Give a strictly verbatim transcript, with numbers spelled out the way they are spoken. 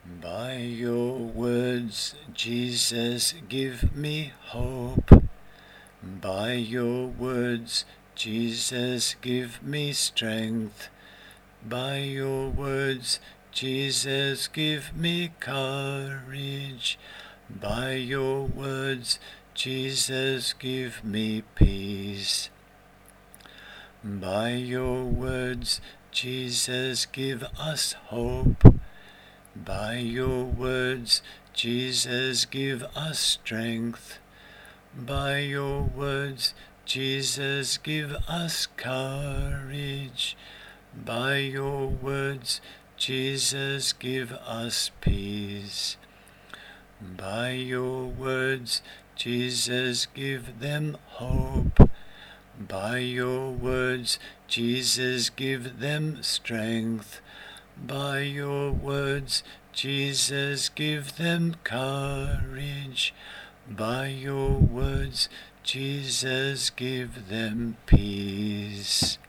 By your words, Jesus, give me hope. By your words, Jesus, give me strength. By your words, Jesus, give me courage. By your words, Jesus, give me peace. By your words, Jesus, give us hope. By your words, Jesus, give us strength. By your words, Jesus, give us courage. By your words, Jesus, give us peace. By your words, Jesus, give them hope. By your words, Jesus, give them strength. By your words, Jesus, give them courage. By your words, Jesus, give them peace.